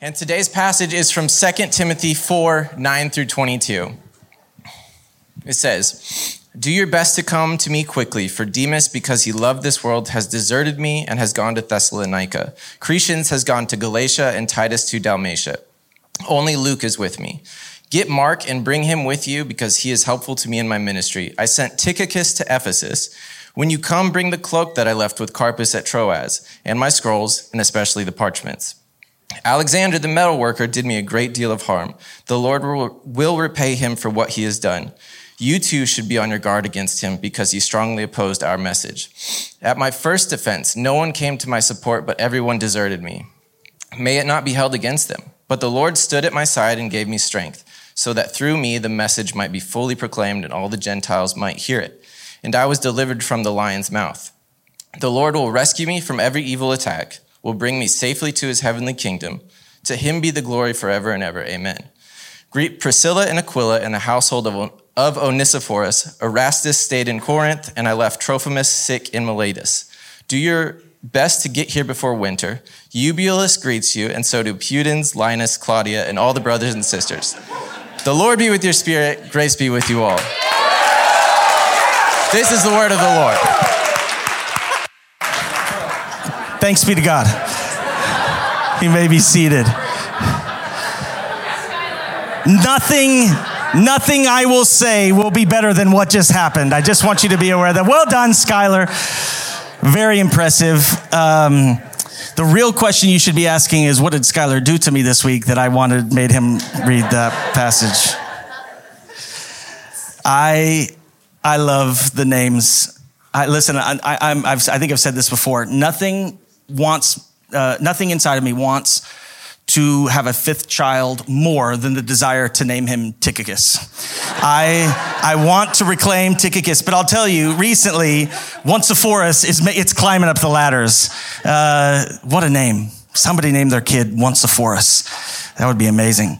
And today's passage is from 2 Timothy 4, 9 through 22. It says, "Do your best to come to me quickly, for Demas, because he loved this world, has deserted me and has gone to Thessalonica. Crescens has gone to Galatia and Titus to Dalmatia. Only Luke is with me. Get Mark and bring him with you because he is helpful to me in my ministry. I sent Tychicus to Ephesus. When you come, bring the cloak that I left with Carpus at Troas, and my scrolls, and especially the parchments. Alexander the metalworker did me a great deal of harm. The Lord will repay him for what he has done. You too should be on your guard against him because he strongly opposed our message. At my first defense, no one came to my support, but everyone deserted me. May it not be held against them. But the Lord stood at my side and gave me strength, so that through me the message might be fully proclaimed and all the Gentiles might hear it. And I was delivered from the lion's mouth. The Lord will rescue me from every evil attack, will bring me safely to his heavenly kingdom. To him be the glory forever and ever. Amen. Greet Priscilla and Aquila and the household of Onesiphorus. Erastus stayed in Corinth, and I left Trophimus sick in Miletus. Do your best to get here before winter. Eubulus greets you, and so do Pudens, Linus, Claudia, and all the brothers and sisters. The Lord be with your spirit. Grace be with you all." This is the word of the Lord. Thanks be to God. You may be seated. Nothing I will say will be better than what just happened. I just want you to be aware of that. Well done, Skylar. Very impressive. The real question you should be asking is, what did Skylar do to me this week that I made him read that passage? I love the names. I think I've said this before. Nothing inside of me wants to have a fifth child more than the desire to name him Tychicus. I want to reclaim Tychicus, but I'll tell you, recently, Onesiphorus it's climbing up the ladders. What a name. Somebody named their kid Onesiphorus. That would be amazing.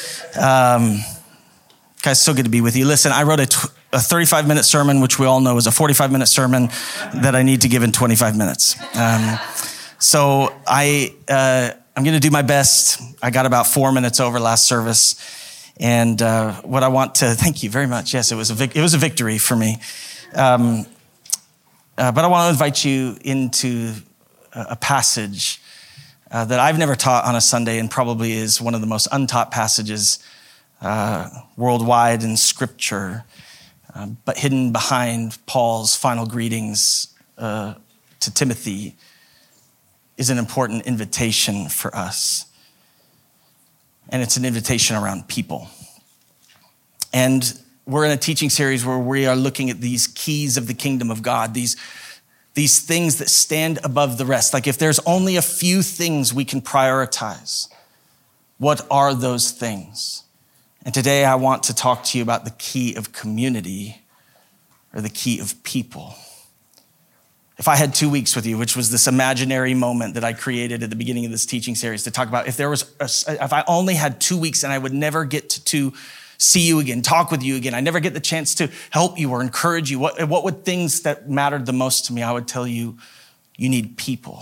Guys, so good to be with you. Listen, I wrote a 35-minute sermon, which we all know is a 45-minute sermon that I need to give in 25 minutes. So I'm going to do my best. I got about 4 minutes over last service. And what I want to, thank you very much. Yes, it was a victory for me. But I want to invite you into a passage that I've never taught on a Sunday and probably is one of the most untaught passages worldwide in Scripture, but hidden behind Paul's final greetings to Timothy is an important invitation for us. And it's an invitation around people. And we're in a teaching series where we are looking at these keys of the kingdom of God, these things that stand above the rest. Like if there's only a few things we can prioritize, what are those things? And today I want to talk to you about the key of community or the key of people. If I had 2 weeks with you, which was this imaginary moment that I created at the beginning of this teaching series to talk about, if I only had 2 weeks and I would never get to see you again, talk with you again, I never get the chance to help you or encourage you, what would things that mattered the most to me? I would tell you, you need people.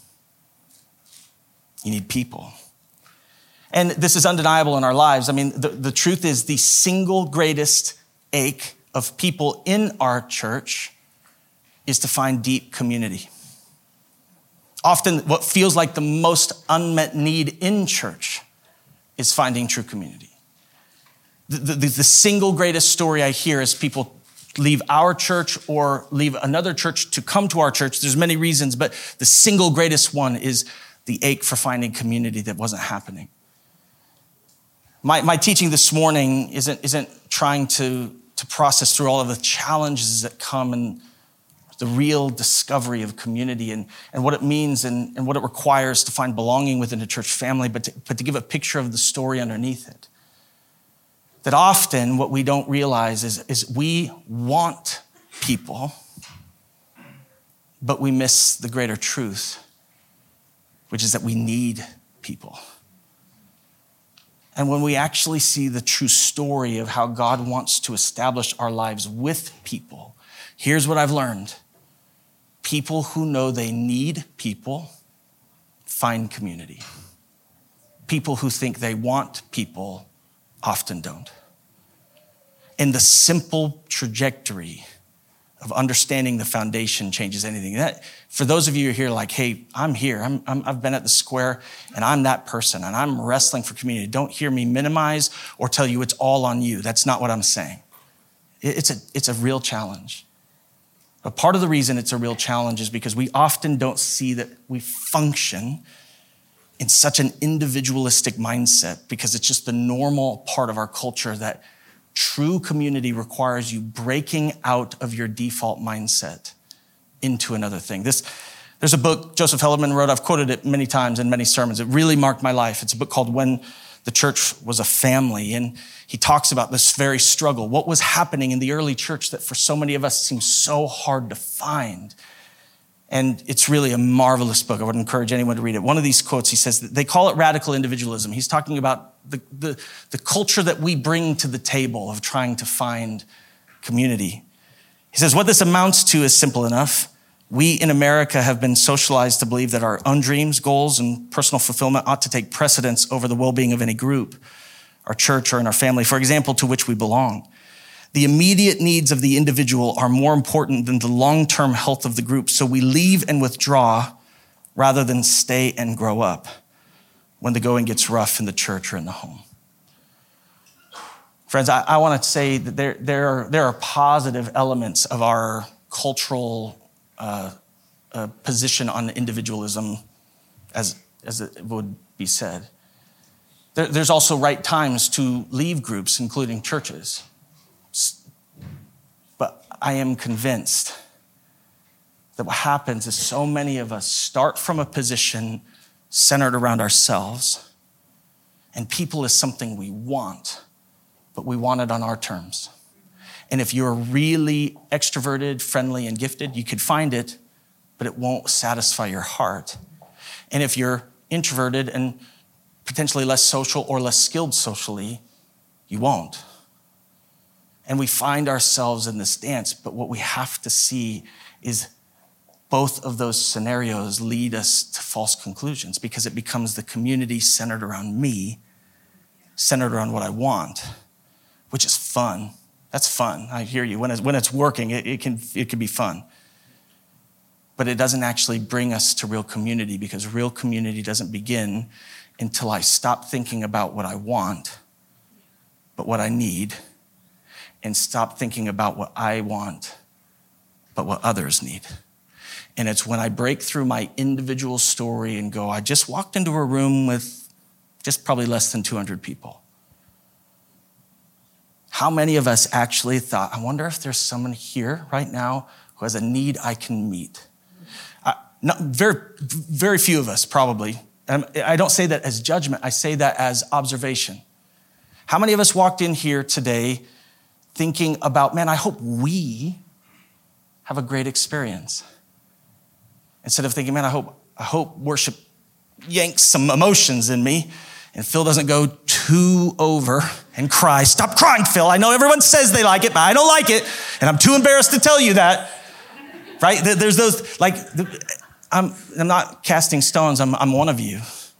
You need people. And this is undeniable in our lives. I mean, the truth is the single greatest ache of people in our church is to find deep community. Often what feels like the most unmet need in church is finding true community. The single greatest story I hear is people leave our church or leave another church to come to our church. There's many reasons, but the single greatest one is the ache for finding community that wasn't happening. My teaching this morning isn't trying to process through all of the challenges that come and the real discovery of community and what it means and what it requires to find belonging within a church family, but to give a picture of the story underneath it. That often what we don't realize is we want people, but we miss the greater truth, which is that we need people. And when we actually see the true story of how God wants to establish our lives with people, here's what I've learned. People who know they need people find community. people who think they want people often don't. And the simple trajectory of understanding the foundation changes anything. That, for those of you who are here like, hey, I'm here. I've been at the square, and I'm that person, and I'm wrestling for community. Don't hear me minimize or tell you it's all on you. That's not what I'm saying. It's a real challenge. But part of the reason it's a real challenge is because we often don't see that we function in such an individualistic mindset, because it's just the normal part of our culture that true community requires you breaking out of your default mindset into another thing. There's a book Joseph Hellerman wrote. I've quoted it many times in many sermons. It really marked my life. It's a book called When the Church Was a Family. And he talks about this very struggle. What was happening in the early church that for so many of us seems so hard to find? And it's really a marvelous book. I would encourage anyone to read it. One of these quotes, he says, that they call it radical individualism. He's talking about the culture that we bring to the table of trying to find community. He says, what this amounts to is simple enough. We in America have been socialized to believe that our own dreams, goals, and personal fulfillment ought to take precedence over the well-being of any group, our church, or in our family, for example, to which we belong. The immediate needs of the individual are more important than the long-term health of the group, so we leave and withdraw rather than stay and grow up when the going gets rough in the church or in the home. Friends, I want to say that there are positive elements of our cultural position on individualism, as it would be said. There's also right times to leave groups, including churches. But I am convinced that what happens is so many of us start from a position centered around ourselves, and people is something we want, but we want it on our terms. And if you're really extroverted, friendly, and gifted, you could find it, but it won't satisfy your heart. And if you're introverted and potentially less social or less skilled socially, you won't. And we find ourselves in this dance, but what we have to see is both of those scenarios lead us to false conclusions, because it becomes the community centered around me, centered around what I want, which is fun. That's fun. I hear you. When it's working, it can be fun. But it doesn't actually bring us to real community, because real community doesn't begin until I stop thinking about what I want, but what I need, and stop thinking about what I want, but what others need. And it's when I break through my individual story and go, I just walked into a room with just probably less than 200 people. How many of us actually thought, I wonder if there's someone here right now who has a need I can meet? Very, very few of us probably. I don't say that as judgment. I say that as observation. How many of us walked in here today thinking about, man, I hope we have a great experience? Instead of thinking, man, I hope worship yanks some emotions in me and Phil doesn't go too over and cry. Stop crying, Phil. I know everyone says they like it, but I don't like it. And I'm too embarrassed to tell you that, right? There's those, like, I'm not casting stones. I'm one of you.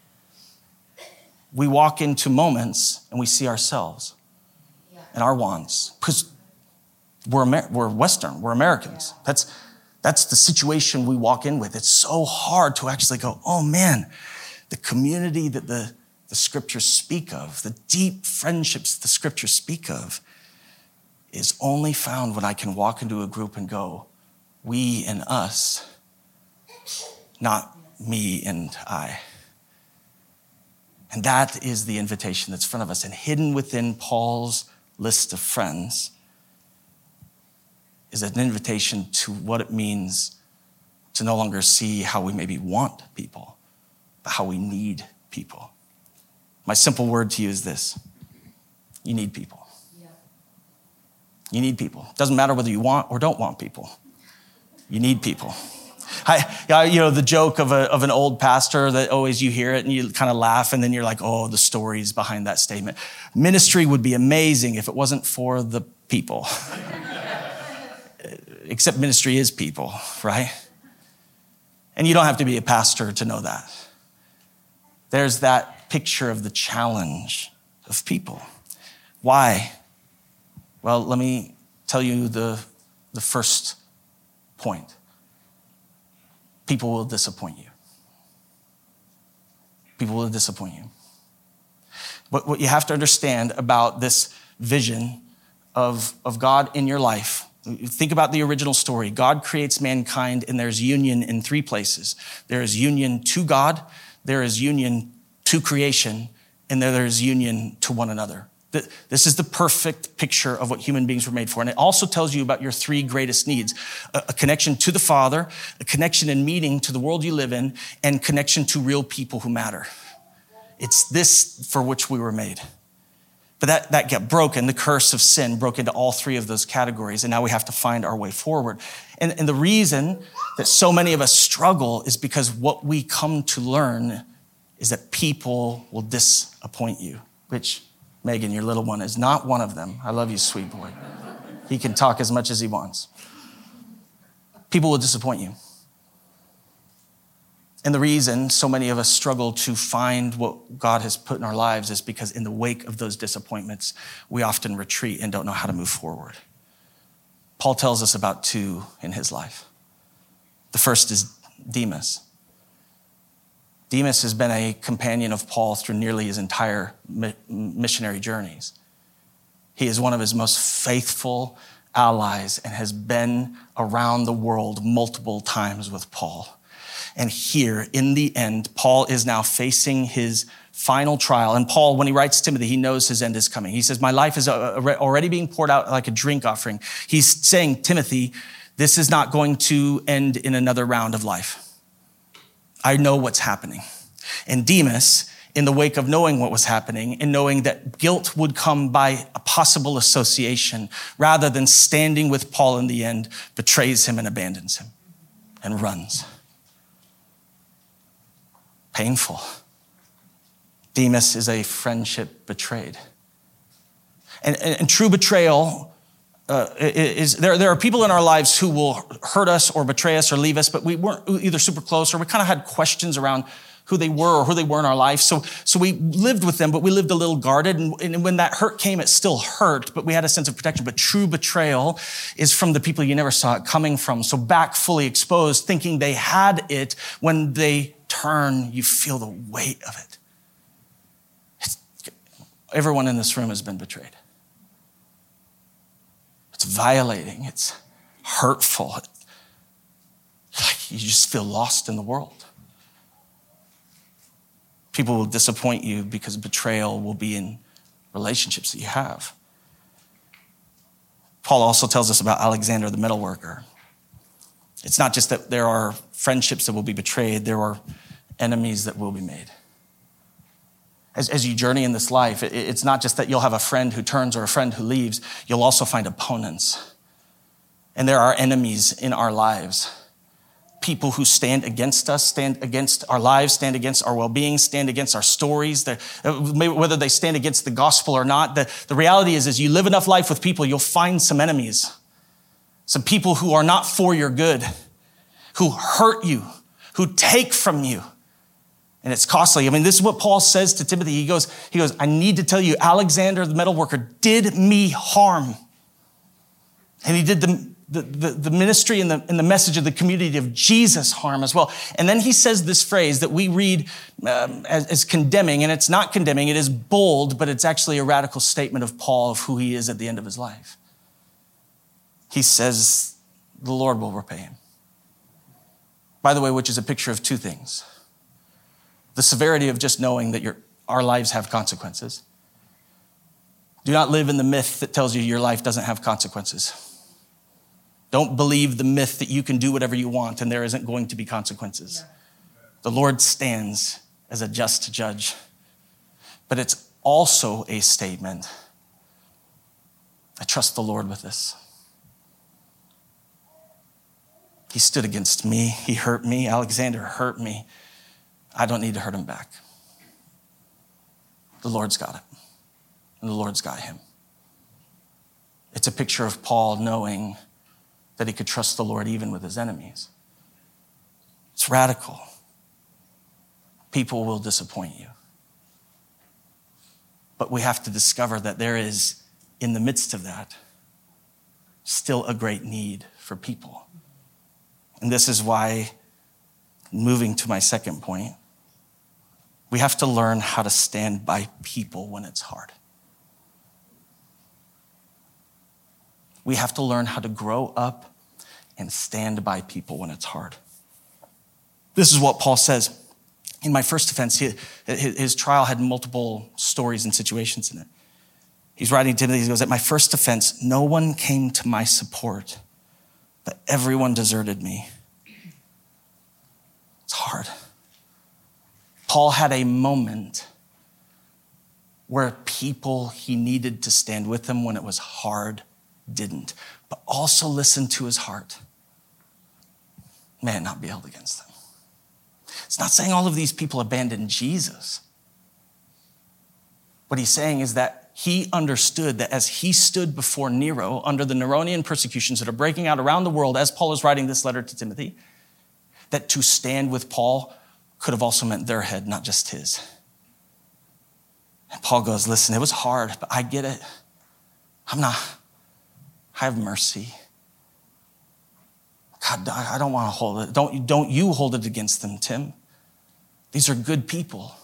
We walk into moments and we see ourselves and our wants, because we're Western, we're Americans. That's the situation we walk in with. It's so hard to actually go, oh man, the community that the scriptures speak of, the deep friendships the scriptures speak of, is only found when I can walk into a group and go, we and us, not me and I. And that is the invitation that's in front of us. And hidden within Paul's list of friends is an invitation to what it means to no longer see how we maybe want people, but how we need people. My simple word to you is this: you need people. Yeah. You need people. It doesn't matter whether you want or don't want people. You need people. The joke of an old pastor that always you hear it and you kind of laugh and then you're like, oh, the stories behind that statement. Ministry would be amazing if it wasn't for the people. Except ministry is people, right? And you don't have to be a pastor to know that. There's that picture of the challenge of people. Why? Well, let me tell you the first point. People will disappoint you. People will disappoint you. What you have to understand about this vision of God in your life, think about the original story. God creates mankind, and there's union in three places. There is union to God, there is union to creation, and there is union to one another. This is the perfect picture of what human beings were made for. And it also tells you about your three greatest needs: a connection to the Father, a connection and meaning to the world you live in, and connection to real people who matter. It's this for which we were made. But that got broken. The curse of sin broke into all three of those categories, and now we have to find our way forward. And the reason that so many of us struggle is because what we come to learn is that people will disappoint you, which, Megan, your little one, is not one of them. I love you, sweet boy. He can talk as much as he wants. People will disappoint you. And the reason so many of us struggle to find what God has put in our lives is because in the wake of those disappointments, we often retreat and don't know how to move forward. Paul tells us about two in his life. The first is Demas. Demas has been a companion of Paul through nearly his entire missionary journeys. He is one of his most faithful allies and has been around the world multiple times with Paul. And here, in the end, Paul is now facing his final trial. And Paul, when he writes Timothy, he knows his end is coming. He says, my life is already being poured out like a drink offering. He's saying, Timothy, this is not going to end in another round of life. I know what's happening. And Demas, in the wake of knowing what was happening and knowing that guilt would come by a possible association, rather than standing with Paul in the end, betrays him and abandons him and runs. Painful. Demas is a friendship betrayed. And true betrayal is, there are people in our lives who will hurt us or betray us or leave us, but we weren't either super close or we kind of had questions around who they were or who they were in our life. So we lived with them, but we lived a little guarded. And when that hurt came, it still hurt, but we had a sense of protection. But true betrayal is from the people you never saw it coming from. So back fully exposed, thinking they had it, when they turn, you feel the weight of it. Everyone in this room has been betrayed. It's violating. It's hurtful. You just feel lost in the world. People will disappoint you because betrayal will be in relationships that you have. Paul also tells us about Alexander the metalworker. It's not just that there are friendships that will be betrayed, there are enemies that will be made. As you journey in this life, it's not just that you'll have a friend who turns or a friend who leaves, you'll also find opponents. And there are enemies in our lives. People who stand against us, stand against our lives, stand against our well-being, stand against our stories, whether they stand against the gospel or not. The reality is, as you live enough life with people, you'll find some enemies. Some people who are not for your good, who hurt you, who take from you. And it's costly. I mean, this is what Paul says to Timothy. He goes, I need to tell you, Alexander the metalworker did me harm. And he did the ministry and the message of the community of Jesus harm as well. And then he says this phrase that we read as condemning, and it's not condemning, it is bold, but it's actually a radical statement of Paul of who he is at the end of his life. He says, the Lord will repay him. By the way, which is a picture of two things. The severity of just knowing that our lives have consequences. Do not live in the myth that tells you your life doesn't have consequences. Don't believe the myth that you can do whatever you want and there isn't going to be consequences. The Lord stands as a just judge. But it's also a statement. I trust the Lord with this. He stood against me. He hurt me. Alexander hurt me. I don't need to hurt him back. The Lord's got it. And the Lord's got him. It's a picture of Paul knowing that he could trust the Lord even with his enemies. It's radical. People will disappoint you. But we have to discover that there is, in the midst of that, still a great need for people. And this is why, moving to my second point, we have to learn how to stand by people when it's hard. We have to learn how to grow up and stand by people when it's hard. This is what Paul says. In my first offense, his trial had multiple stories and situations in it. He's writing to Timothy, he goes, at my first offense, no one came to my support, but everyone deserted me. It's hard. Paul had a moment where people he needed to stand with him when it was hard didn't, but also listen to his heart. May it not be held against them. It's not saying all of these people abandoned Jesus. What he's saying is that he understood that as he stood before Nero under the Neronian persecutions that are breaking out around the world, as Paul is writing this letter to Timothy, that to stand with Paul could have also meant their head, not just his. And Paul goes, listen, it was hard, but I get it. I have mercy. God, I don't want to hold it. Don't you hold it against them, Tim. These are good people.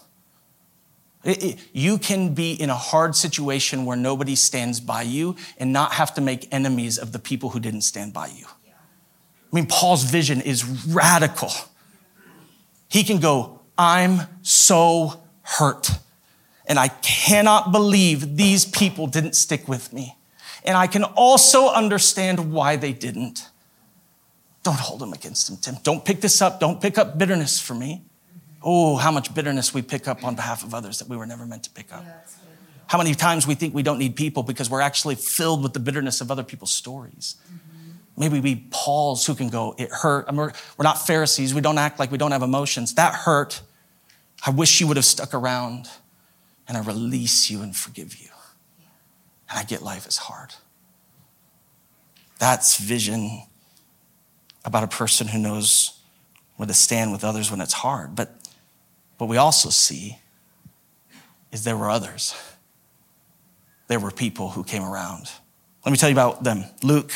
You can be in a hard situation where nobody stands by you and not have to make enemies of the people who didn't stand by you. I mean, Paul's vision is radical. He can go, I'm so hurt, and I cannot believe these people didn't stick with me. And I can also understand why they didn't. Don't hold them against them, Tim. Don't pick this up. Don't pick up bitterness for me. Oh, how much bitterness we pick up on behalf of others that we were never meant to pick up. How many times we think we don't need people because we're actually filled with the bitterness of other people's stories. Maybe we Pauls who can go, it hurt. I mean, we're not Pharisees. We don't act like we don't have emotions. That hurt. I wish you would have stuck around, and I release you and forgive you. And I get life is hard. That's vision about a person who knows where to stand with others when it's hard. But what we also see is there were others. There were people who came around. Let me tell you about them. Luke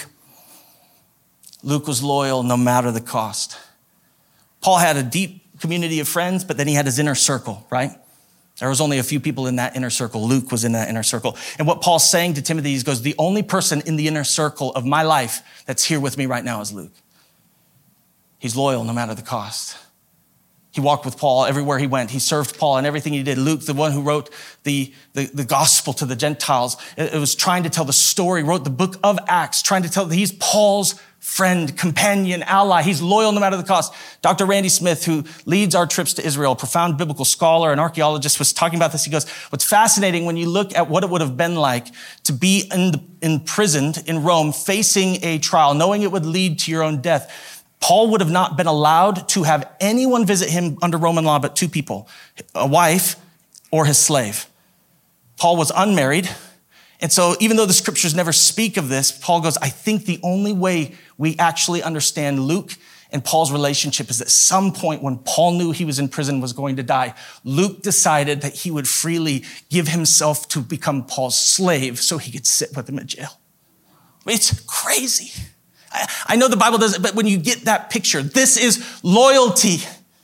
was loyal no matter the cost. Paul had a deep community of friends, but then he had his inner circle, right? There was only a few people in that inner circle. Luke was in that inner circle. And what Paul's saying to Timothy, he goes, the only person in the inner circle of my life that's here with me right now is Luke. He's loyal no matter the cost. He walked with Paul everywhere he went. He served Paul in everything he did. Luke, the one who wrote the gospel to the Gentiles, it was trying to tell the story, wrote the book of Acts, trying to tell that he's Paul's friend, companion, ally. He's loyal no matter the cost. Dr. Randy Smith, who leads our trips to Israel, profound biblical scholar and archaeologist, was talking about this. He goes, what's fascinating when you look at what it would have been like to be imprisoned in Rome, facing a trial, knowing it would lead to your own death. Paul would have not been allowed to have anyone visit him under Roman law but two people, a wife or his slave. Paul was unmarried. And so even though the scriptures never speak of this, Paul goes, I think the only way we actually understand Luke and Paul's relationship is that at some point when Paul knew he was in prison, was going to die, Luke decided that he would freely give himself to become Paul's slave so he could sit with him in jail. It's crazy. I know the Bible doesn't, but when you get that picture, this is loyalty.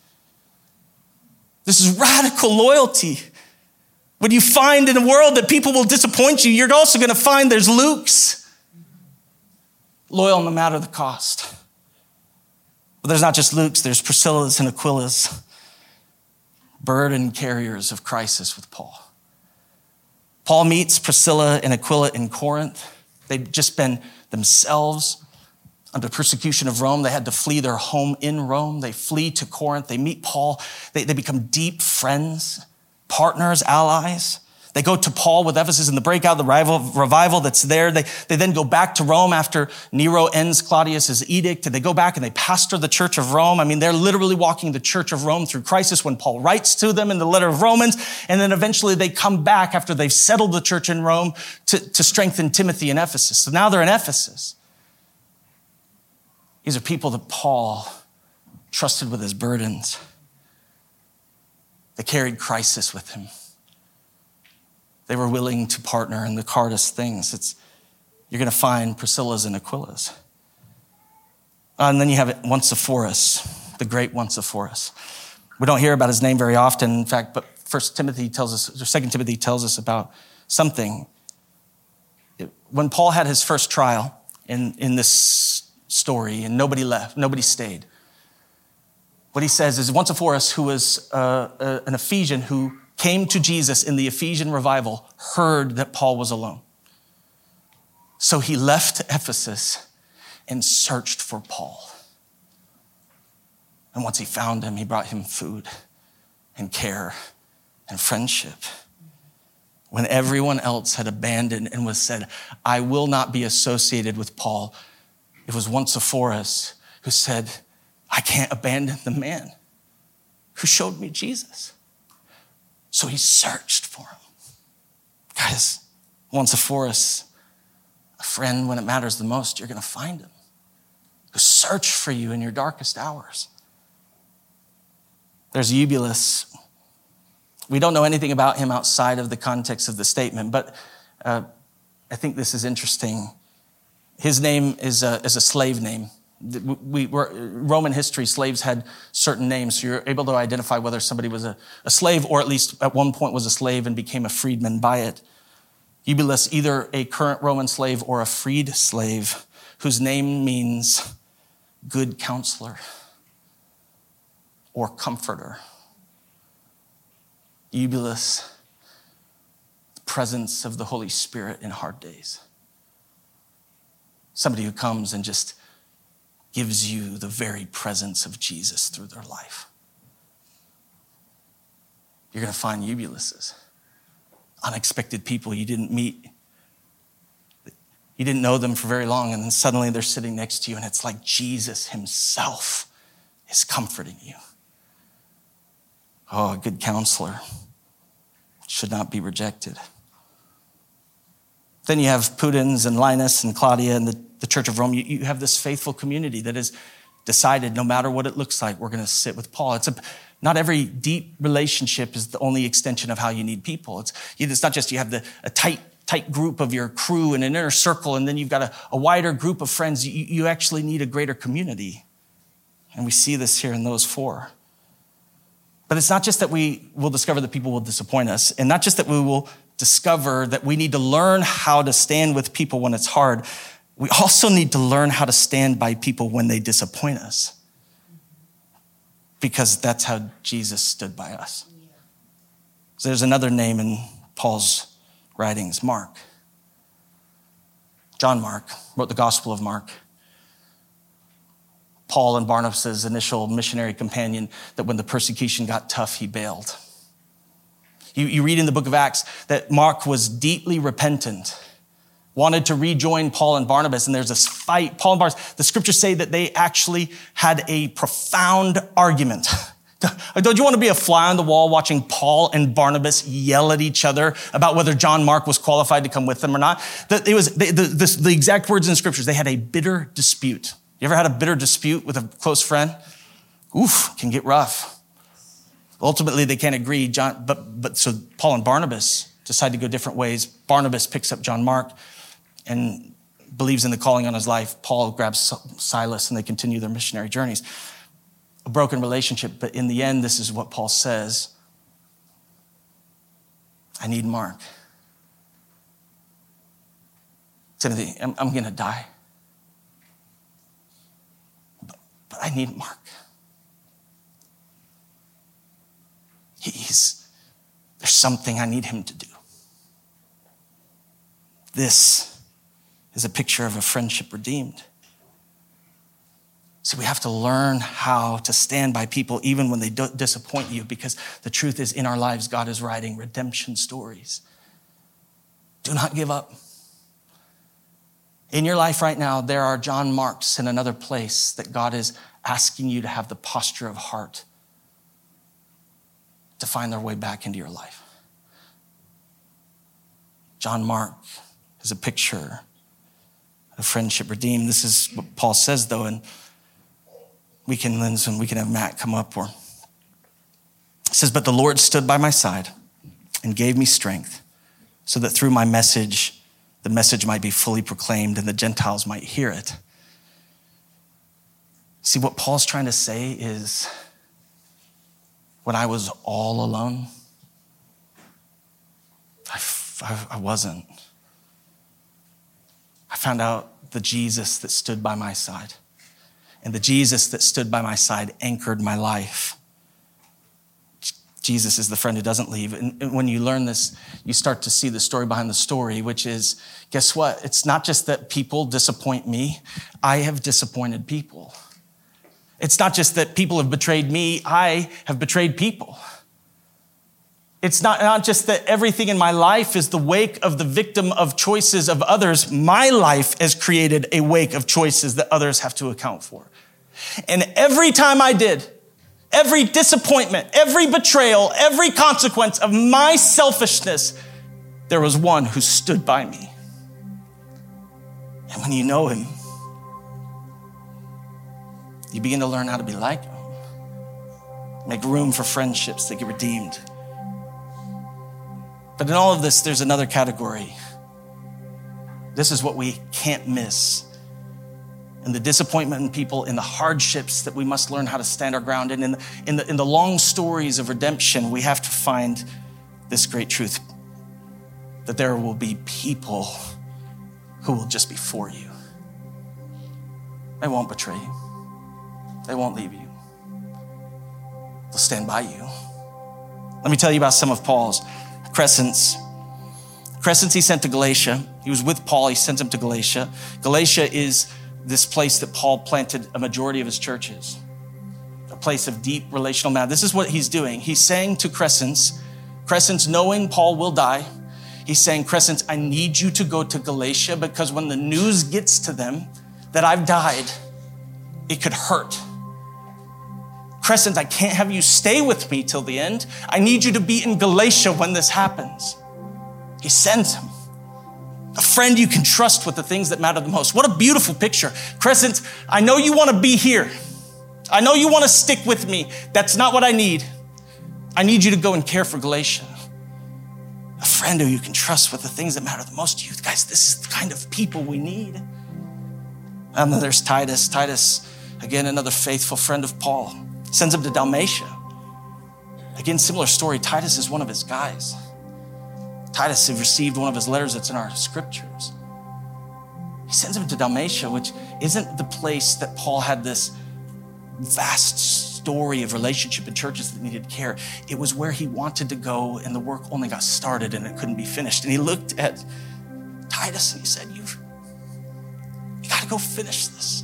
This is radical loyalty. When you find in a world that people will disappoint you, you're also going to find there's Luke's. Loyal no matter the cost. But there's not just Luke's, there's Priscilla's and Aquila's, burden carriers of crisis with Paul. Paul meets Priscilla and Aquila in Corinth. They'd just been themselves under persecution of Rome. They had to flee their home in Rome. They flee to Corinth. They meet Paul. They become deep friends, partners, allies. They go to Paul with Ephesus and the breakout, the revival that's there. They then go back to Rome after Nero ends Claudius's edict. And they go back and they pastor the church of Rome. I mean, they're literally walking the church of Rome through crisis when Paul writes to them in the letter of Romans. And then eventually they come back after they've settled the church in Rome to strengthen Timothy in Ephesus. So now they're in Ephesus. These are people that Paul trusted with his burdens. They carried crisis with him. They were willing to partner in the hardest things. You're going to find Priscilla's and Aquila's. And then you have Onesiphorus, the great Onesiphorus. We don't hear about his name very often, in fact, but 2 Timothy tells us about something. When Paul had his first trial in this story, and nobody left, nobody stayed, what he says is Onesiphorus, who was an Ephesian who came to Jesus in the Ephesian revival, heard that Paul was alone. So he left Ephesus and searched for Paul. And once he found him, he brought him food and care and friendship. When everyone else had abandoned and was said, I will not be associated with Paul, it was Onesiphorus who said, I can't abandon the man who showed me Jesus. So he searched for him. Guys, Onesiphorus, a friend when it matters the most, you're going to find him. Who search for you in your darkest hours. There's Eubulus. We don't know anything about him outside of the context of the statement, but I think this is interesting. His name is a slave name. Roman history, slaves had certain names, so you're able to identify whether somebody was a slave or at least at one point was a slave and became a freedman by it. Eubulus, either a current Roman slave or a freed slave, whose name means good counselor or comforter. Eubulus, the presence of the Holy Spirit in hard days. Somebody who comes and just gives you the very presence of Jesus through their life. You're going to find Eubuluses, unexpected people you didn't meet. You didn't know them for very long, and then suddenly they're sitting next to you, and it's like Jesus himself is comforting you. Oh, a good counselor should not be rejected. Then you have Pudens and Linus and Claudia and the Church of Rome. You have this faithful community that has decided no matter what it looks like, we're going to sit with Paul. Not every deep relationship is the only extension of how you need people. It's not just you have a tight group of your crew and an inner circle, and then you've got a wider group of friends. You actually need a greater community. And we see this here in those four. But it's not just that we will discover that people will disappoint us, and not just that we will discover that we need to learn how to stand with people when it's hard. We also need to learn how to stand by people when they disappoint us. Because that's how Jesus stood by us. So there's another name in Paul's writings, Mark. John Mark wrote the Gospel of Mark. Paul and Barnabas' initial missionary companion, that when the persecution got tough, he bailed. You read in the book of Acts that Mark was deeply repentant, wanted to rejoin Paul and Barnabas, and there's this fight. Paul and Barnabas, the scriptures say that they actually had a profound argument. Don't you want to be a fly on the wall watching Paul and Barnabas yell at each other about whether John Mark was qualified to come with them or not? It was the exact words in the scriptures. They had a bitter dispute. You ever had a bitter dispute with a close friend? Oof, can get rough. Ultimately, they can't agree. So Paul and Barnabas decide to go different ways. Barnabas picks up John Mark and believes in the calling on his life. Paul grabs Silas and they continue their missionary journeys. A broken relationship, but in the end, this is what Paul says. I need Mark. Timothy, I'm going to die. But I need Mark. There's something I need him to do. This is a picture of a friendship redeemed. So we have to learn how to stand by people even when they disappoint you, because the truth is in our lives, God is writing redemption stories. Do not give up. In your life right now, there are John Marks in another place that God is asking you to have the posture of heart to find their way back into your life. John Mark is a picture of friendship redeemed. This is what Paul says, though, and we can have Matt come up. It says, but the Lord stood by my side and gave me strength so that through my message, the message might be fully proclaimed and the Gentiles might hear it. See, what Paul's trying to say is, when I was all alone, I wasn't. I found out the Jesus that stood by my side. And the Jesus that stood by my side anchored my life. Jesus is the friend who doesn't leave. And when you learn this, you start to see the story behind the story, which is, guess what? It's not just that people disappoint me. I have disappointed people. It's not just that people have betrayed me. I have betrayed people. It's not just that everything in my life is the wake of the victim of choices of others. My life has created a wake of choices that others have to account for. And every time I did, every disappointment, every betrayal, every consequence of my selfishness, there was one who stood by me. And when you know him, you begin to learn how to be like him. Make room for friendships that get redeemed. But in all of this, there's another category. This is what we can't miss. And the disappointment in people, in the hardships that we must learn how to stand our ground in the long stories of redemption, we have to find this great truth, that there will be people who will just be for you. They won't betray you. They won't leave you. They'll stand by you. Let me tell you about some of Paul's crescents. Crescents he sent to Galatia. He was with Paul. He sent him to Galatia. Galatia is this place that Paul planted a majority of his churches, a place of deep relational matter. This is what he's doing. He's saying to Crescents, knowing Paul will die, he's saying, Crescents, I need you to go to Galatia because when the news gets to them that I've died, it could hurt. Crescents, I can't have you stay with me till the end. I need you to be in Galatia when this happens. He sends him. A friend you can trust with the things that matter the most. What a beautiful picture. Crescents, I know you want to be here. I know you want to stick with me. That's not what I need. I need you to go and care for Galatia. A friend who you can trust with the things that matter the most to you. Guys, this is the kind of people we need. And then there's Titus. Titus, again, another faithful friend of Paul. Sends him to Dalmatia. Again, similar story. Titus is one of his guys. Titus had received one of his letters that's in our scriptures. He sends him to Dalmatia, which isn't the place that Paul had this vast story of relationship and churches that needed care. It was where he wanted to go, and the work only got started and it couldn't be finished. And he looked at Titus and he said, you got to go finish this.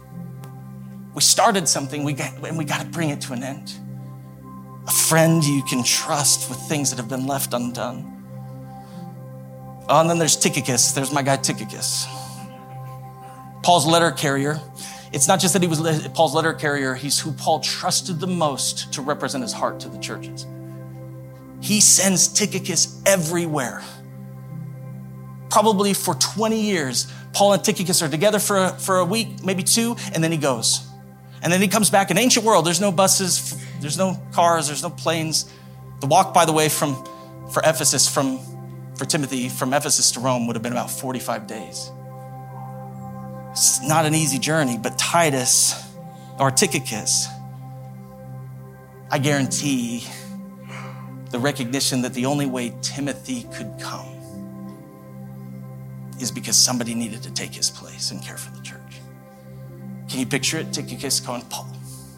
We started something, and we got to bring it to an end. A friend you can trust with things that have been left undone. Oh, and then there's Tychicus. There's my guy Tychicus. Paul's letter carrier. It's not just that he was Paul's letter carrier, he's who Paul trusted the most to represent his heart to the churches. He sends Tychicus everywhere. Probably for 20 years, Paul and Tychicus are together for a week, maybe two, and then he goes. And then he comes back. In ancient world, there's no buses, there's no cars, there's no planes. The walk, by the way, for Timothy, from Ephesus to Rome would have been about 45 days. It's not an easy journey, but Titus or Tychicus, I guarantee the recognition that the only way Timothy could come is because somebody needed to take his place and care for the church. Can you picture it? Tychicus going, Paul,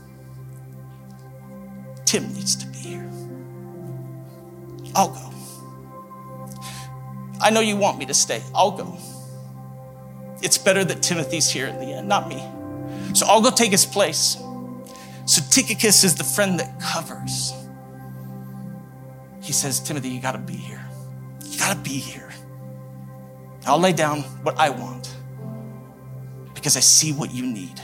Tim needs to be here. I'll go. I know you want me to stay. I'll go. It's better that Timothy's here in the end, not me. So I'll go take his place. So Tychicus is the friend that covers. He says, Timothy, you got to be here. You got to be here. I'll lay down what I want because I see what you need.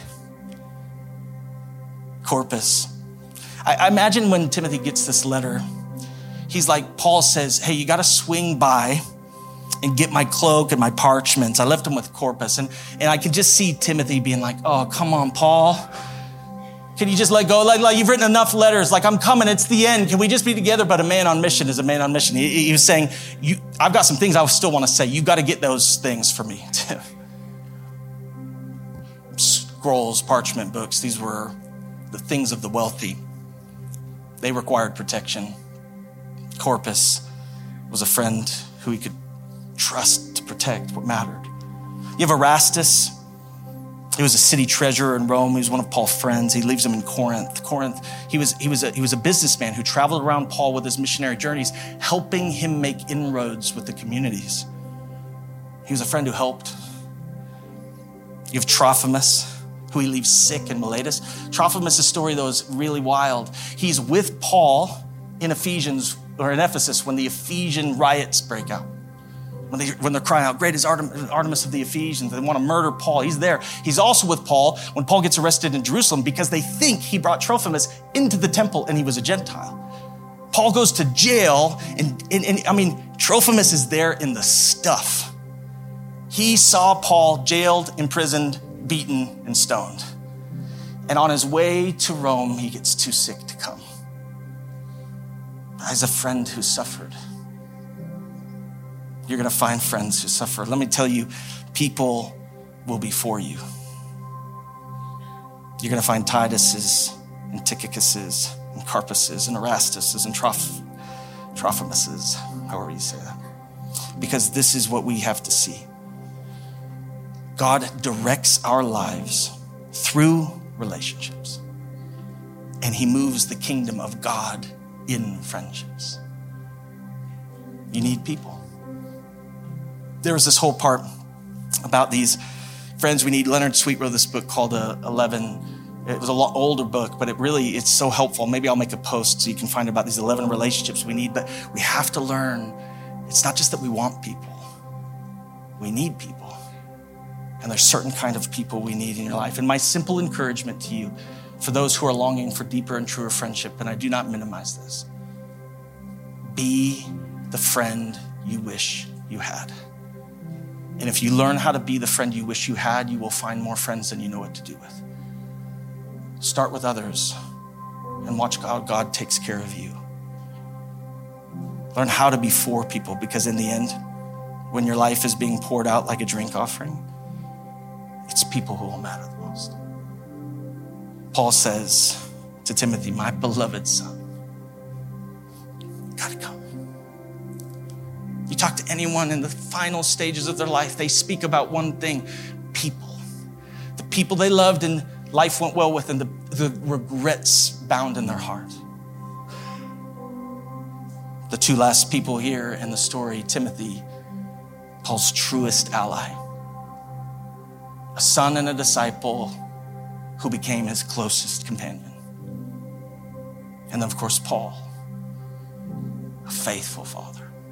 Corpus. I imagine when Timothy gets this letter, he's like, Paul says, hey, you got to swing by and get my cloak and my parchments. I left them with Corpus. And I can just see Timothy being like, oh, come on, Paul. Can you just let go? Like you've written enough letters. Like, I'm coming. It's the end. Can we just be together? But a man on mission is a man on mission. He was saying, I've got some things I still want to say. You got to get those things for me. Scrolls, parchment books. These were the things of the wealthy. They required protection. Corpus was a friend who he could trust to protect what mattered. You have Erastus. He was a city treasurer in Rome. He was one of Paul's friends. He leaves him in Corinth. He was a businessman who traveled around Paul with his missionary journeys, helping him make inroads with the communities. He was a friend who helped. You have Trophimus, who he leaves sick in Miletus. Trophimus' story, though, is really wild. He's with Paul in Ephesus when the Ephesian riots break out. When they're crying out, great is Artemis of the Ephesians. They want to murder Paul. He's there. He's also with Paul when Paul gets arrested in Jerusalem because they think he brought Trophimus into the temple and he was a Gentile. Paul goes to jail and Trophimus is there in the stuff. He saw Paul jailed, imprisoned, beaten, and stoned. And on his way to Rome, he gets too sick to come. As a friend who suffered. You're going to find friends who suffer. Let me tell you, people will be for you. You're going to find Tituses and Tychicuses and Carpuses and Erastuses and Trophimuses, however you say that. Because this is what we have to see. God directs our lives through relationships. And he moves the kingdom of God in friendships. You need people. There was this whole part about these friends we need. Leonard Sweet wrote this book called 11. It was a lot older book, but it's so helpful. Maybe I'll make a post so you can find about these 11 relationships we need. But we have to learn, it's not just that we want people. We need people. And there's certain kind of people we need in your life. And my simple encouragement to you, for those who are longing for deeper and truer friendship, and I do not minimize this, be the friend you wish you had. And if you learn how to be the friend you wish you had, you will find more friends than you know what to do with. Start with others and watch how God takes care of you. Learn how to be for people, because in the end, when your life is being poured out like a drink offering, it's people who will matter the most. Paul says to Timothy, my beloved son, you gotta come. You talk to anyone in the final stages of their life, they speak about one thing, people. The people they loved and life went well with, and the regrets bound in their heart. The two last people here in the story, Timothy, Paul's truest ally. A son and a disciple who became his closest companion. And then, of course, Paul, a faithful father.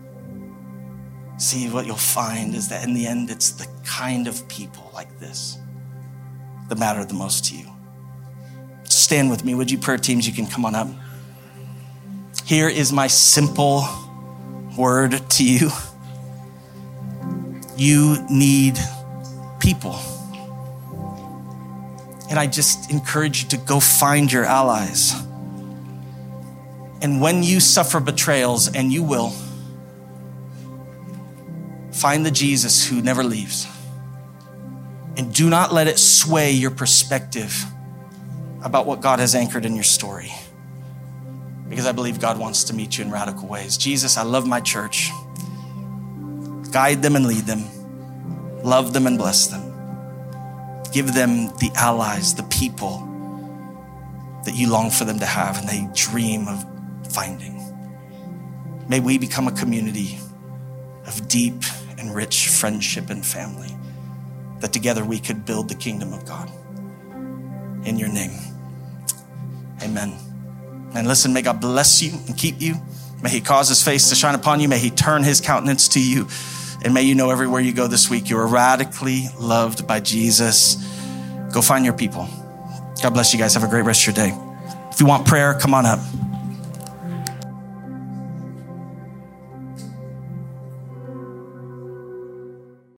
See, what you'll find is that in the end, it's the kind of people like this that matter the most to you. Stand with me. Would you, prayer teams, you can come on up. Here is my simple word to you. You need people. And I just encourage you to go find your allies. And when you suffer betrayals, and you will, find the Jesus who never leaves. And do not let it sway your perspective about what God has anchored in your story. Because I believe God wants to meet you in radical ways. Jesus, I love my church. Guide them and lead them. Love them and bless them. Give them the allies, the people that you long for them to have and they dream of finding. May we become a community of deep and rich friendship and family, that together we could build the kingdom of God. In your name, amen. And listen, may God bless you and keep you. May he cause his face to shine upon you. May he turn his countenance to you. And may you know everywhere you go this week, you are radically loved by Jesus. Go find your people. God bless you guys. Have a great rest of your day. If you want prayer, come on up.